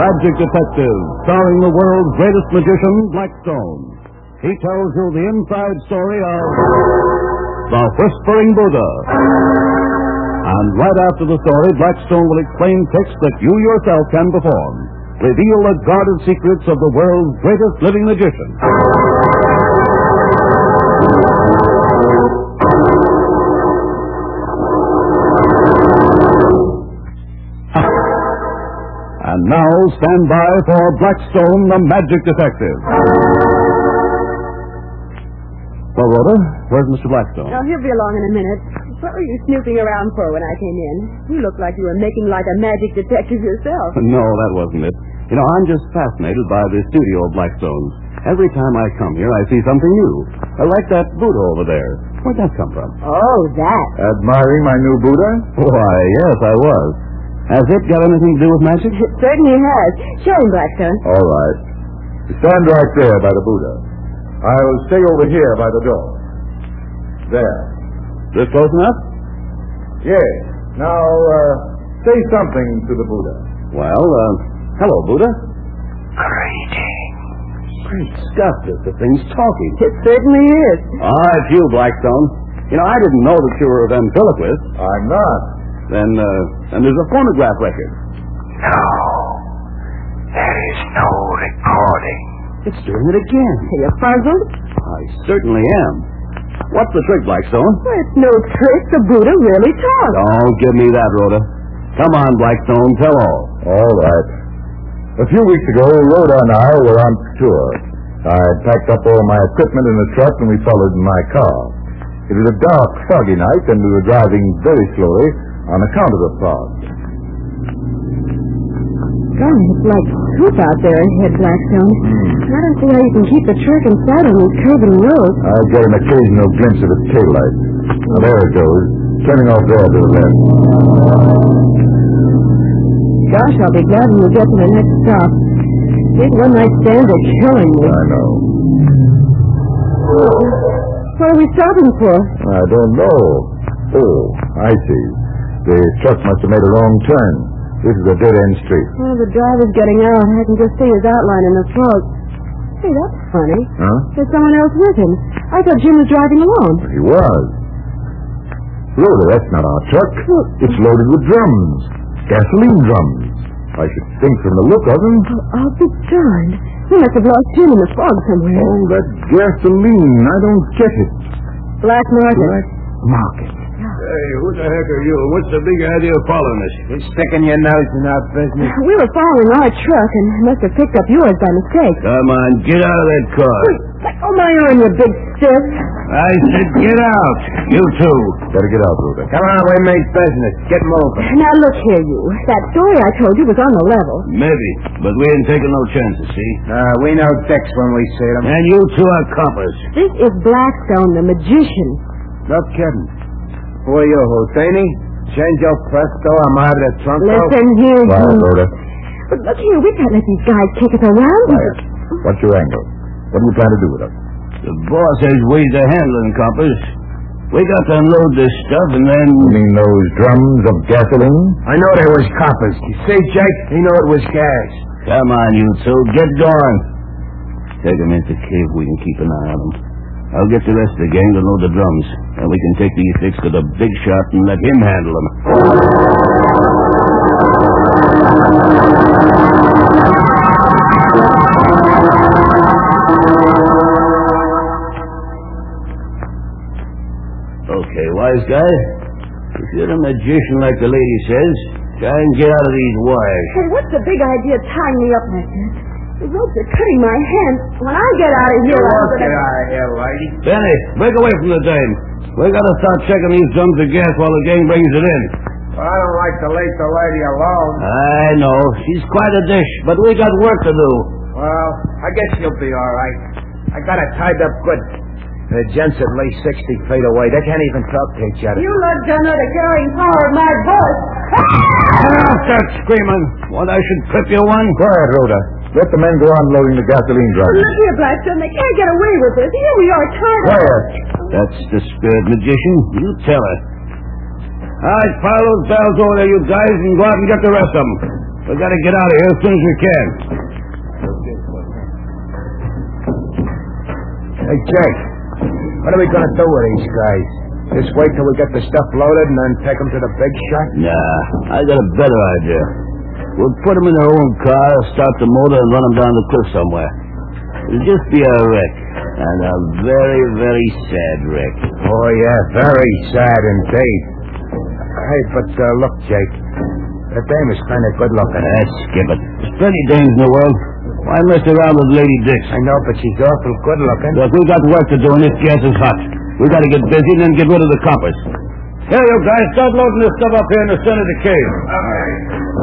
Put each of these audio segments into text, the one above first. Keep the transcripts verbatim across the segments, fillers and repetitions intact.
Magic Detective, starring the world's greatest magician, Blackstone. He tells you the inside story of The Whispering Buddha. And right after the story, Blackstone will explain tricks that you yourself can perform. Reveal the guarded secrets of the world's greatest living magician. And now, stand by for Blackstone, the Magic Detective. Well, Rhoda, where's Mister Blackstone? Oh, he'll be along in a minute. What were you snooping around for when I came in? You looked like you were making like a magic detective yourself. No, that wasn't it. You know, I'm just fascinated by the studio of Blackstone's. Every time I come here, I see something new. I like that Buddha over there. Where'd that come from? Oh, that. Admiring my new Buddha? Why, yes, I was. Has it got anything to do with magic? It certainly has. Show him, Blackstone. All right. You stand right there by the Buddha. I'll stay over here by the door. There. This close enough? Yes. Now, uh, say something to the Buddha. Well, uh, hello, Buddha. Greetings. Great Scott, the thing's talking. It certainly is. Ah, it's you, Blackstone. You know, I didn't know that you were a ventriloquist. I'm not. Then, uh, then there's a phonograph record. No, there is no recording. It's doing it again. Are you puzzled? I certainly am. What's the trick, Blackstone? Well, it's no trick. The Buddha really talks. Don't give me that, Rhoda. Come on, Blackstone, tell all. All right. A few weeks ago, Rhoda and I were on tour. I packed up all my equipment in a truck and we followed in my car. It was a dark, foggy night and we were driving very slowly on account of the fog. Golly, it's like soup out there ahead, Blackstone. Mm. I don't see how you can keep the truck in sight on these curving roads. I get an occasional glimpse of its taillight. Now, there it goes, turning off there to the left. Gosh, I'll be glad when we get to the next stop. These one-night stands are killing me. I know. What are we stopping for? I don't know. Oh, I see. The truck must have made a wrong turn. This is a dead-end street. Well, the driver's getting out. I can just see his outline in the fog. Hey, that's funny. Huh? There's someone else with him. I thought Jim was driving alone. He was. Rhoda, that's not our truck. Well, It's loaded with drums. Gasoline drums. I should think from the look of them. Oh, I'll be darned. We must have lost Jim in the fog somewhere. Oh, that gasoline. I don't get it. Black market. Black market. Hey, who the heck are you? What's the big idea of following us? You're sticking your nose in our business. We were following our truck and must have picked up yours by mistake. Come on, get out of that car. Let go my arm, you big stiff. I said get out. You too. Better get out, Rhoda. Come on, we made business. Get moving. Now, look here, you. That story I told you was on the level. Maybe, but we ain't taking no chances, see? Uh, we know dicks when we see them. And you two are coppers. This is Blackstone, the magician. No kidding. Who are you, Hosseini? Change your presto, I'm out of the trunk. Listen here, Quiet, you. Rhoda. But look here, we can't let these guys kick us around. Quiet. What's your angle? What do you plan to do with us? The boss has ways of handling coppers. We got to unload this stuff and then... You mean those drums of gasoline? I know they was coppers. You see, Jake? He knew it was gas. Come on, you two. Get going. Take them into cave. We can keep an eye on them. I'll get the rest of the gang to load the drums. And we can take these sticks to the big shot and let him handle them. Okay, wise guy. If you're a magician like the lady says, try and get out of these wires. Hey, what's the big idea of tying me up like this? The ropes are cutting my hands. When I get out of here, I'm Get gonna... out of here, lady. Benny, break away from the dame. We gotta start checking these drums of gas while the gang brings it in. Well, I don't like to leave the lady alone. I know. She's quite a dish, but we got work to do. Well, I guess you'll be all right. I got it tied up good. The gents at least sixty feet away. They can't even talk to each other. You look don't know the carrying power of my voice. Get off that screaming. What, I should trip you one? Quiet, Rhoda. Let the men go on loading the gasoline drums. Look here, Blackstone. They can't get away with this. Here we are tied up. Quiet. That's the spirit, magician. You tell her. All right, pile those barrels over there, you guys, and go out and get the rest of them. We gotta get out of here as soon as we can. Hey, Jake, what are we going to do with these guys? Just wait till we get the stuff loaded and then take them to the big shot? Nah, I got a better idea. We'll put them in their own car, start the motor, and run them down the cliff somewhere. It'll just be a wreck, and a very, very sad wreck. Oh, yeah, very sad indeed. Hey, but uh, look, Jake, that dame is kind of good-looking. Ah, skip it. There's plenty dames in the world. Why mess around with Lady Dix? I know, but she's awful good-looking. Look, we got work to do, and this gas is hot. We got to get busy and then get rid of the coppers. Here, you guys, start loading this stuff up here in the center of the cave. Okay.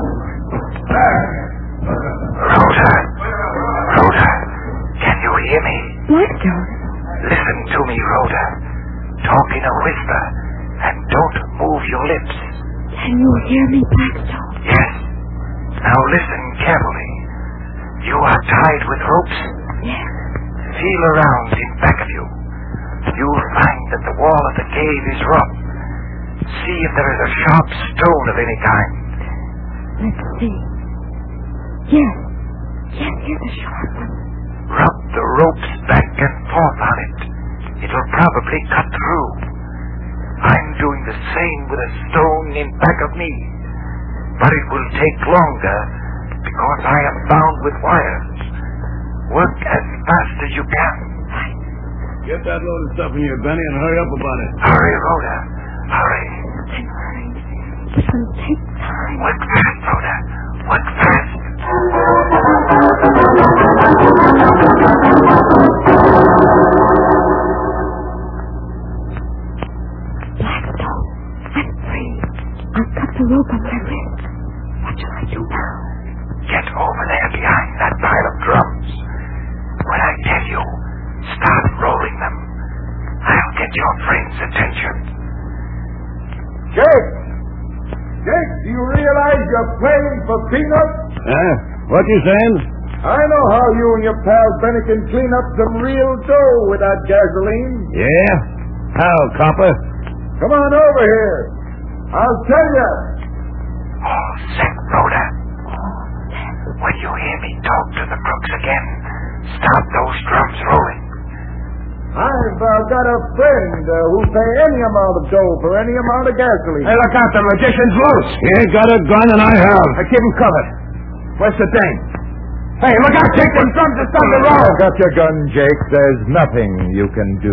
Rhoda. Rhoda. Can you hear me? Blackstone. Listen to me, Rhoda. Talk in a whisper, and don't move your lips. Can you hear me, Blackstone? Yes. Now listen carefully. You are tied with ropes? Yes. Feel around in back of you. You'll find that the wall of the cave is rough. See if there is a sharp stone of any kind. Let's see. Yes. Yes, here's a sharp one. Rub the ropes back and forth on it. It'll probably cut through. I'm doing the same with a stone in back of me. But it will take longer because I am bound with wires. Work as fast as you can. Get that load of stuff in here, Benny, and hurry up about it. Hurry, Rhoda. Hurry. I'm hurrying. This will take time. Work fast, Rhoda. Work fast. Blackstone, I'm free. I've cut the rope on my wrist. What shall I do now? Get over there behind that pile of drums. When I tell you, start rolling them. I'll get your friend's attention. Jake! Jake, do you realize you're playing for peanuts? Huh? What you saying? I know how you and your pal Benny can clean up some real dough with that gasoline. Yeah? How, copper? Come on over here. I'll tell you. All set, Rhoda. When you hear me talk to the crooks again, start those drums rolling. I've uh, got a friend uh, who'll pay any amount of dough for any amount of gasoline. Hey, look out, the magician's loose. He ain't got a gun, and I have. I keep him covered. Where's the dame? Hey, look out, take them drums and start the roll. I've got your gun, Jake. There's nothing you can do.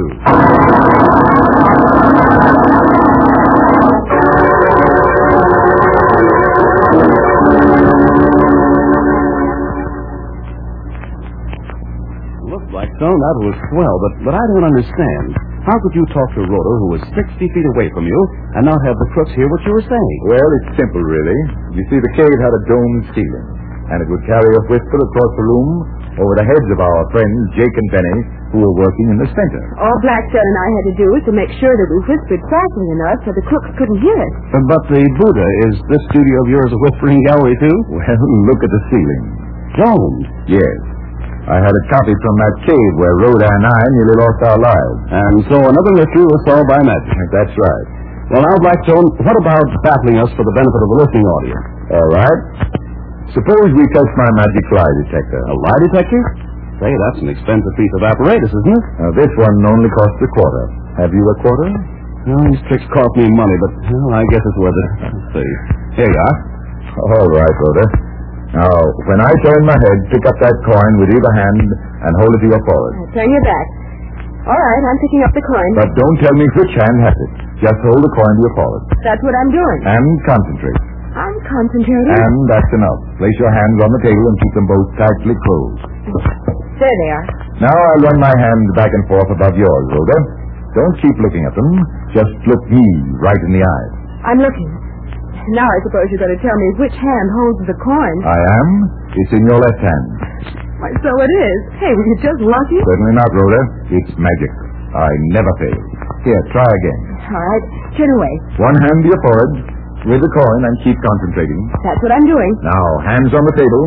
Look, Blackstone, that was swell, but, but I don't understand. How could you talk to Rhoda, who was sixty feet away from you, and not have the crooks hear what you were saying? Well, it's simple, really. You see, the cave had a domed ceiling, and it would carry a whisper across the room over the heads of our friends, Jake and Benny, who were working in the center. All Blackstone and I had to do was to make sure that we whispered quietly enough so the crooks couldn't hear it. But the Buddha, is this studio of yours a whispering gallery, too? Well, look at the ceiling. Domed. Yes. I had it copied from that cave where Rhoda and I nearly lost our lives. And so another mystery was solved by magic. That's right. Well, now, Blackstone, what about baffling us for the benefit of the listening audience? All right. Suppose we test my magic lie detector. A lie detector? Say, that's an expensive piece of apparatus, isn't it? Now, this one only costs a quarter. Have you a quarter? Well, these tricks cost me money, but well, I guess it's worth it. Let's see. Here you are. All right, Rhoda. Now, when I turn my head, pick up that coin with either hand and hold it to your forehead. Now, turn your back. All right, I'm picking up the coin. But don't tell me which hand has it. Just hold the coin to your forehead. That's what I'm doing. And concentrate. I'm concentrating. And that's enough. Place your hands on the table and keep them both tightly closed. There they are. Now I'll run my hands back and forth above yours, Rhoda. Don't keep looking at them. Just look me right in the eyes. I'm looking. Now I suppose you're going to tell me which hand holds the coin. I am. It's in your left hand. Why, so it is. Hey, were you just lucky? Certainly not, Rhoda. It's magic. I never fail. Here, try again. All right, turn away. One hand to your forehead with the coin and keep concentrating. That's what I'm doing. Now, hands on the table.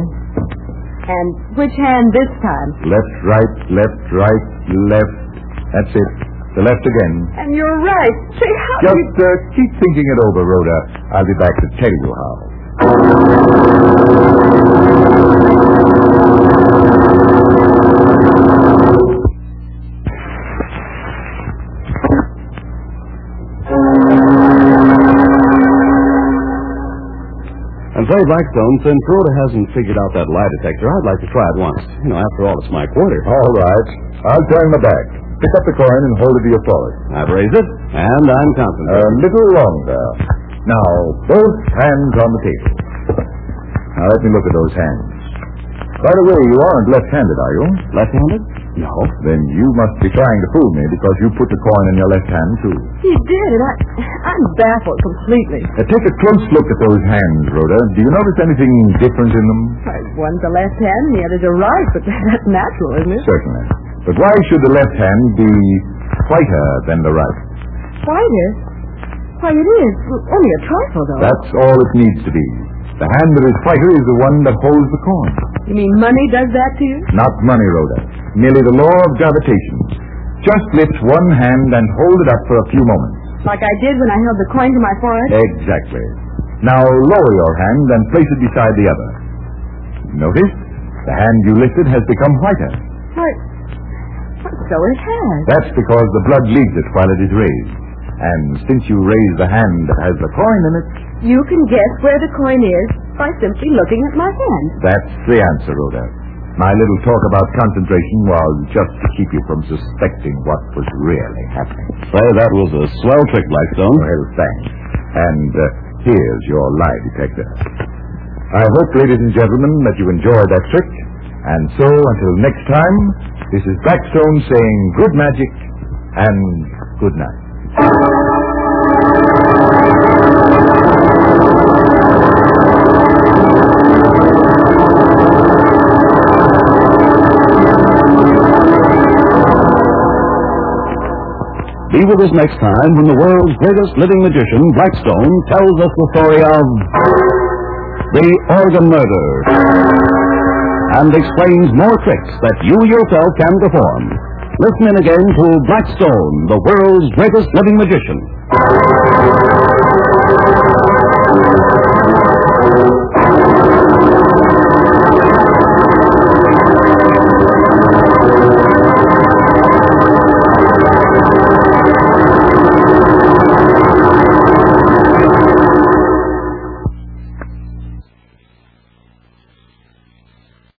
And which hand this time? Left, right, left, right, left. That's it. The left again. And you're right. Say, how Just uh, keep thinking it over, Rhoda. I'll be back to tell you how. And say, Blackstone, since Rhoda hasn't figured out that lie detector, I'd like to try it once. You know, after all, it's my quarter. All right. I'll turn my back. Pick up the coin and hold it to your forehead. I've raised it, and I'm A concentrating. little longer. Now, both hands on the table. Now, let me look at those hands. By the way, you aren't left-handed, are you? Left-handed? No. Then you must be trying to fool me because you put the coin in your left hand, too. He did, and I, I'm baffled completely. Now, take a close look at those hands, Rhoda. Do you notice anything different in them? Why, one's a left hand, and the other's a right, but that's natural, isn't it? Certainly. But why should the left hand be whiter than the right? Whiter? Why, it is. Only a trifle, though. That's all it needs to be. The hand that is whiter is the one that holds the coin. You mean money does that to you? Not money, Rhoda. Merely the law of gravitation. Just lift one hand and hold it up for a few moments. Like I did when I held the coin to my forehead? Exactly. Now lower your hand and place it beside the other. Notice? The hand you lifted has become whiter. Why, so it has. That's because the blood leaves it while it is raised. And since you raise the hand that has the coin in it... You can guess where the coin is by simply looking at my hand. That's the answer, Rhoda. My little talk about concentration was just to keep you from suspecting what was really happening. Say, that was a swell trick, Blackstone. Well, thanks. And uh, here's your lie detector. I hope, ladies and gentlemen, that you enjoyed that trick. And so, until next time, this is Blackstone saying good magic and good night. Be with us next time when the world's greatest living magician, Blackstone, tells us the story of the Organ Murder and explains more tricks that you yourself can perform. Listen in again to Blackstone, the world's greatest living magician.